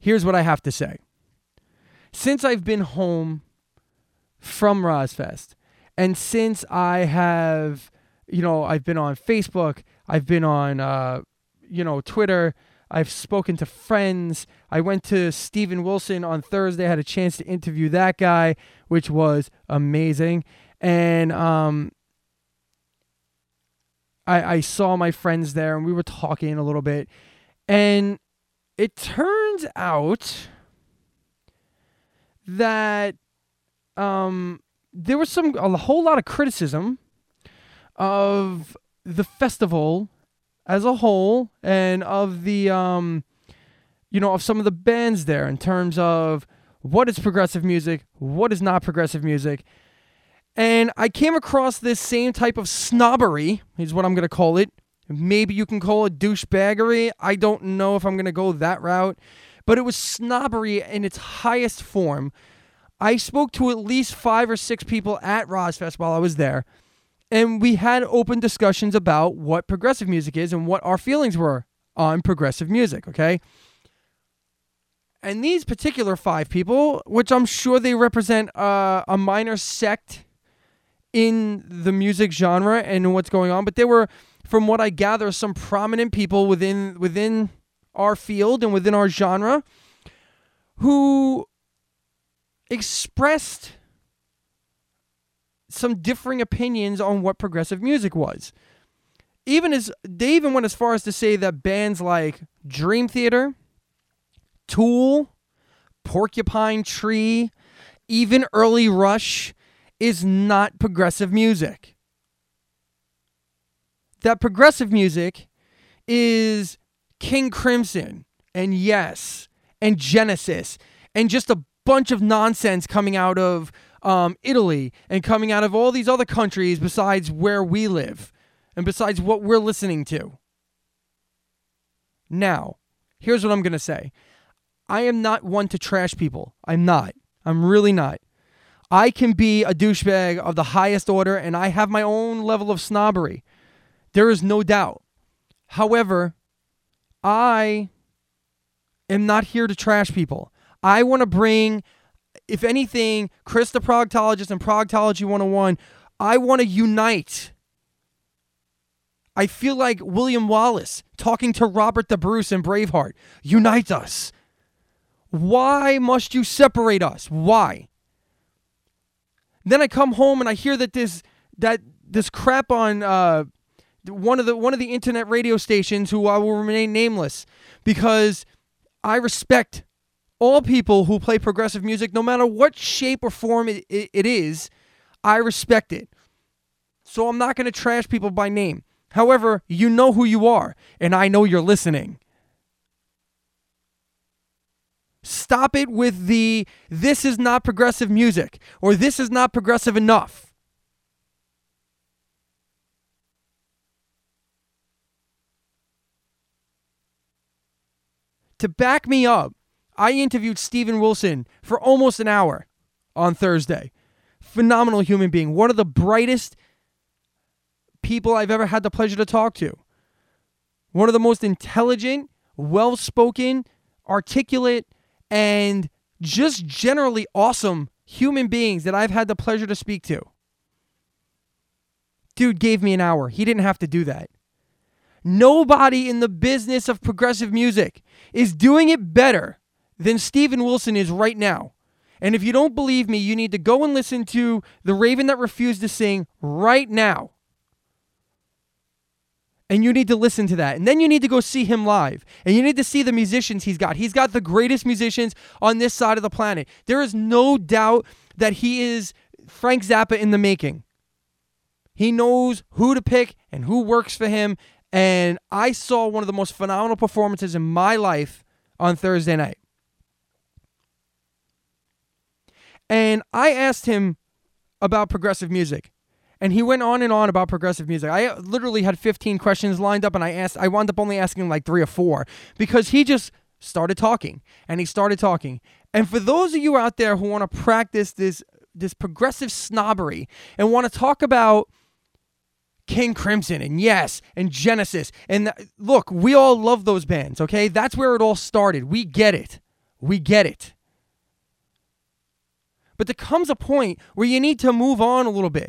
here's what I have to say. Since I've been home from Rozfest, and since I have, I've been on Facebook, I've been on, Twitter, I've spoken to friends. I went to Steven Wilson on Thursday. I had a chance to interview that guy, which was amazing. And I saw my friends there, and we were talking a little bit. And it turns out that there was a whole lot of criticism of the festival as a whole, and of the, of some of the bands there, in terms of what is progressive music, what is not progressive music. And I came across this same type of snobbery, is what I'm going to call it. Maybe you can call it douchebaggery. I don't know if I'm going to go that route. But it was snobbery in its highest form. I spoke to at least 5 or 6 people at Rozfest while I was there. And we had open discussions about what progressive music is and what our feelings were on progressive music, okay? And these particular 5 people, which I'm sure they represent a minor sect in the music genre and what's going on, but they were, from what I gather, some prominent people within our field and within our genre who expressed some differing opinions on what progressive music was. They even went as far as to say that bands like Dream Theater, Tool, Porcupine Tree, even early Rush is not progressive music. That progressive music is King Crimson and Yes and Genesis and just a bunch of nonsense coming out of Italy and coming out of all these other countries besides where we live and besides what we're listening to. Now, here's what I'm going to say. I am not one to trash people. I'm not. I'm really not. I can be a douchebag of the highest order, and I have my own level of snobbery. There is no doubt. However, I am not here to trash people. I want to bring, if anything, Chris the Progtologist and Progtology 101, I want to unite. I feel like William Wallace talking to Robert the Bruce in Braveheart. Unite us. Why must you separate us? Why? Then I come home and I hear that this crap on one of the internet radio stations, who I will remain nameless, because I respect all people who play progressive music, no matter what shape or form it is. I respect it. So I'm not going to trash people by name. However, you know who you are, and I know you're listening. Stop it with this is not progressive music, or this is not progressive enough. To back me up, I interviewed Steven Wilson for almost an hour on Thursday. Phenomenal human being. One of the brightest people I've ever had the pleasure to talk to. One of the most intelligent, well-spoken, articulate, and just generally awesome human beings that I've had the pleasure to speak to. Dude gave me an hour. He didn't have to do that. Nobody in the business of progressive music is doing it better than Steven Wilson is right now. And if you don't believe me, you need to go and listen to The Raven That Refused to Sing right now. And you need to listen to that. And then you need to go see him live. And you need to see the musicians he's got. He's got the greatest musicians on this side of the planet. There is no doubt that he is Frank Zappa in the making. He knows who to pick and who works for him. And I saw one of the most phenomenal performances in my life on Thursday night. And I asked him about progressive music. And he went on and on about progressive music. I literally had 15 questions lined up, and I wound up only asking like 3 or 4 because he just started talking, and he started talking. And for those of you out there who want to practice this progressive snobbery and want to talk about King Crimson and Yes and Genesis, and look, we all love those bands, okay? That's where it all started. We get it. We get it. But there comes a point where you need to move on a little bit.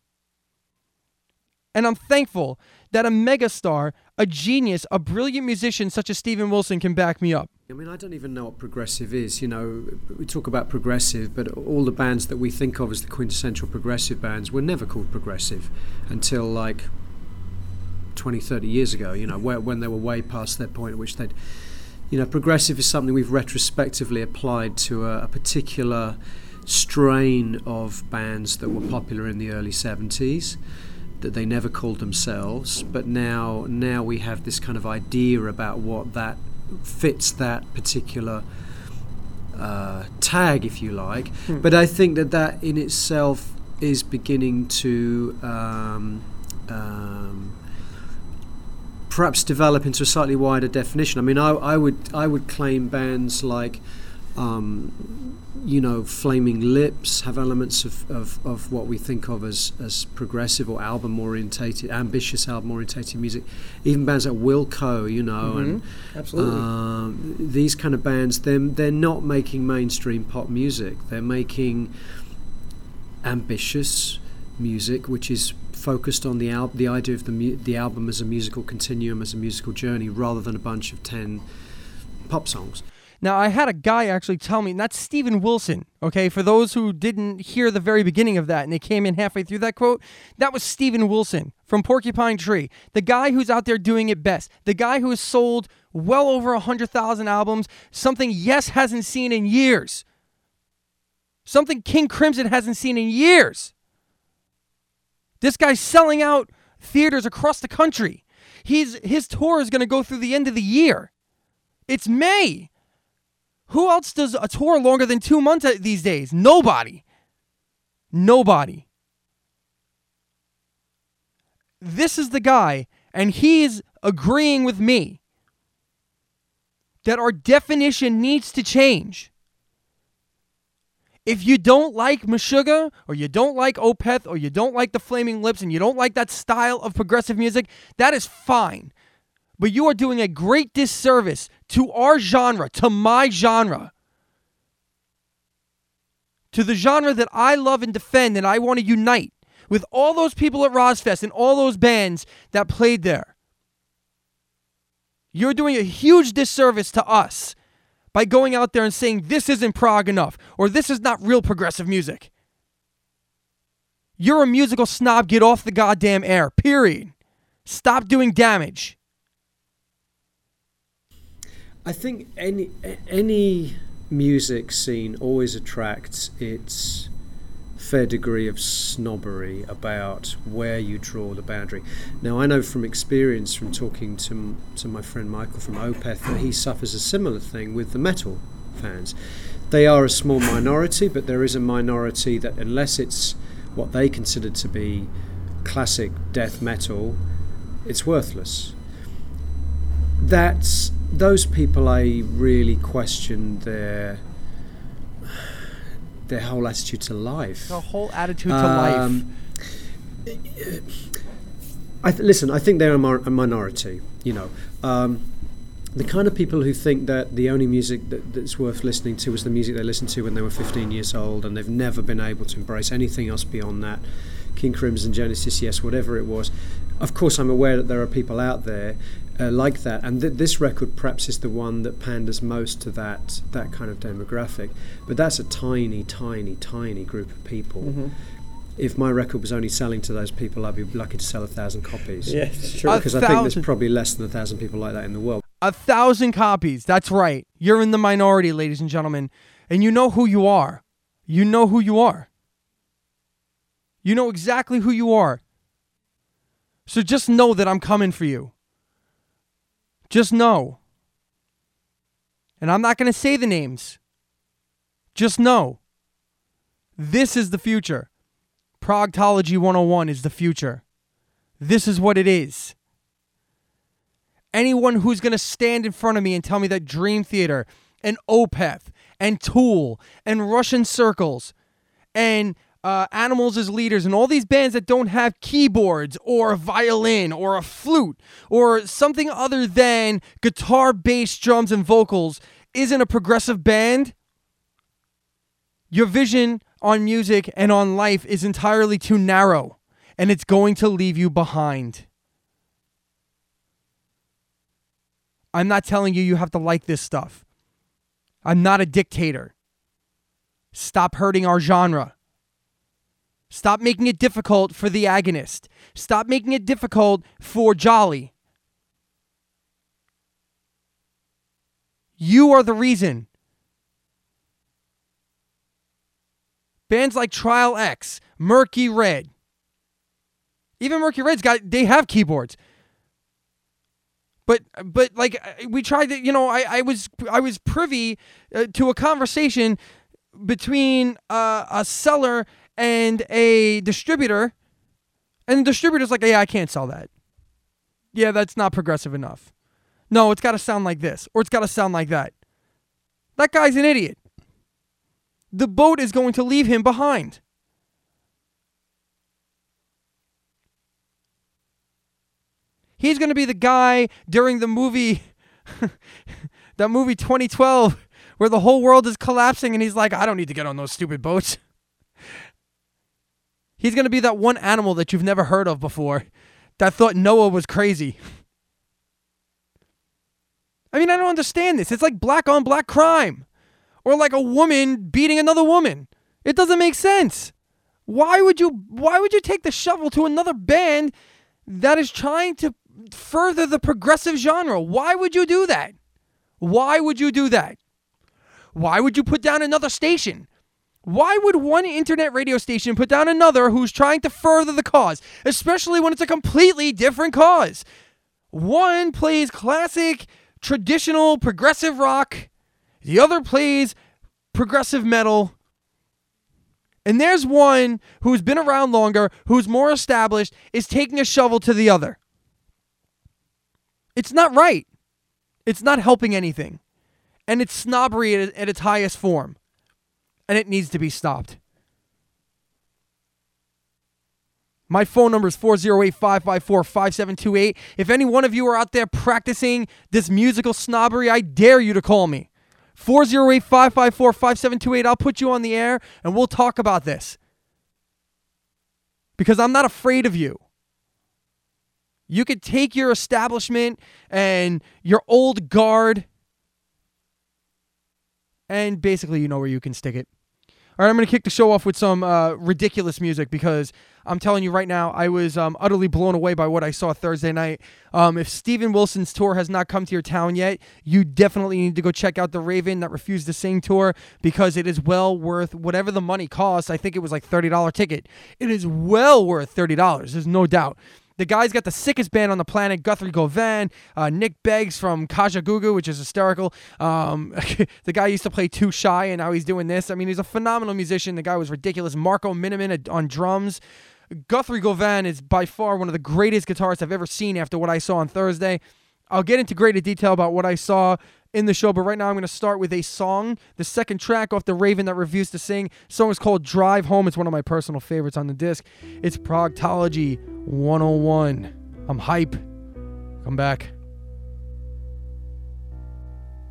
And I'm thankful that a megastar, a genius, a brilliant musician such as Steven Wilson can back me up. I mean, I don't even know what progressive is. You know, we talk about progressive, but all the bands that we think of as the quintessential progressive bands were never called progressive until like 20, 30 years ago, you know, when they were way past their point at which they'd... You know, progressive is something we've retrospectively applied to a particular strain of bands that were popular in the early 70s. That they never called themselves, but now we have this kind of idea about what that fits that particular tag, if you like. But I think that in itself is beginning to perhaps develop into a slightly wider definition. I mean, I would claim bands like you know, Flaming Lips have elements of what we think of as progressive or album-orientated, ambitious album-orientated music. Even bands like Wilco, you know, and absolutely, these kind of bands, they're not making mainstream pop music. They're making ambitious music, which is focused on the idea of the album as a musical continuum, as a musical journey, rather than a bunch of 10 pop songs. Now, I had a guy actually tell me, and that's Steven Wilson, okay? For those who didn't hear the very beginning of that and they came in halfway through that quote, that was Steven Wilson from Porcupine Tree, the guy who's out there doing it best, the guy who has sold well over 100,000 albums, something Yes hasn't seen in years, something King Crimson hasn't seen in years. This guy's selling out theaters across the country. His tour is going to go through the end of the year. It's May. Who else does a tour longer than 2 months these days? Nobody. This is the guy, and he's agreeing with me that our definition needs to change. If you don't like Meshuggah, or you don't like Opeth, or you don't like the Flaming Lips, and you don't like that style of progressive music, that is fine. But you are doing a great disservice to our genre, to my genre, to the genre that I love and defend and I want to unite with all those people at Rozfest and all those bands that played there. You're doing a huge disservice to us by going out there and saying this isn't prog enough or this is not real progressive music. You're a musical snob. Get off the goddamn air, period. Stop doing damage. I think any music scene always attracts its fair degree of snobbery about where you draw the boundary. Now, I know from experience from talking to my friend Michael from Opeth that he suffers a similar thing with the metal fans. They are a small minority, but there is a minority that unless it's what they consider to be classic death metal, it's worthless. Those people, I really question their whole attitude to life. The whole attitude to life. Listen, I think they're a minority, you know. The kind of people who think that the only music that's worth listening to is the music they listened to when they were 15 years old and they've never been able to embrace anything else beyond that. King Crimson, Genesis, yes, whatever it was. Of course, I'm aware that there are people out there like that, and this record perhaps is the one that panders most to that kind of demographic. But that's a tiny, tiny, tiny group of people. Mm-hmm. If my record was only selling to those people, I'd be lucky to sell 1,000 copies. Yeah, it's true. Because I think there's probably less than 1,000 people like that in the world. 1,000 copies. That's right. You're in the minority, ladies and gentlemen, and you know who you are. You know who you are. You know exactly who you are. So just know that I'm coming for you. Just know. And I'm not going to say the names. Just know. This is the future. Progtology 101 is the future. This is what it is. Anyone who's going to stand in front of me and tell me that Dream Theater and Opeth and Tool and Russian Circles and Animals as Leaders and all these bands that don't have keyboards or a violin or a flute or something other than guitar, bass, drums, and vocals isn't a progressive band, your vision on music and on life is entirely too narrow, and it's going to leave you behind. I'm not telling you have to like this stuff. I'm not a dictator. Stop hurting our genre. Stop making it difficult for the agonist. Stop making it difficult for Jolly. You are the reason. Bands like Trial X, Murky Red. Even Murky Red's they have keyboards. But like we tried to, I was privy to a conversation between a seller and a distributor, and the distributor's like, yeah, I can't sell that. Yeah, that's not progressive enough. No, it's got to sound like this, or it's got to sound like that. That guy's an idiot. The boat is going to leave him behind. He's going to be the guy during the movie, that movie 2012, where the whole world is collapsing and he's like, I don't need to get on those stupid boats. He's going to be that one animal that you've never heard of before that thought Noah was crazy. I mean, I don't understand this. It's like black on black crime, or like a woman beating another woman. It doesn't make sense. Why would you take the shovel to another band that is trying to further the progressive genre? Why would you do that? Why would you do that? Why would you put down another station? Why would one internet radio station put down another who's trying to further the cause, especially when it's a completely different cause? One plays classic, traditional, progressive rock. The other plays progressive metal. And there's one who's been around longer, who's more established, is taking a shovel to the other. It's not right. It's not helping anything. And it's snobbery at its highest form. And it needs to be stopped. My phone number is 408-554-5728. If any one of you are out there practicing this musical snobbery, I dare you to call me. 408-554-5728. I'll put you on the air and we'll talk about this. Because I'm not afraid of you. You could take your establishment and your old guard, and basically you know where you can stick it. All right, I'm going to kick the show off with some ridiculous music, because I'm telling you right now, I was utterly blown away by what I saw Thursday night. If Steven Wilson's tour has not come to your town yet, you definitely need to go check out the Raven That Refused to Sing tour, because it is well worth whatever the money costs. I think it was like $30 ticket. It is well worth $30. There's no doubt. The guy's got the sickest band on the planet, Guthrie Govan, Nick Beggs from Kajagoogoo, which is hysterical. The guy used to play Too Shy, and now he's doing this. I mean, he's a phenomenal musician. The guy was ridiculous. Marco Miniman on drums. Guthrie Govan is by far one of the greatest guitarists I've ever seen after what I saw on Thursday. I'll get into greater detail about what I saw in the show, but right now I'm going to start with a song, the second track off the Raven That Refused to Sing. The song is called Drive Home. It's one of my personal favorites on the disc. It's Progtology 101. I'm hype. Come back.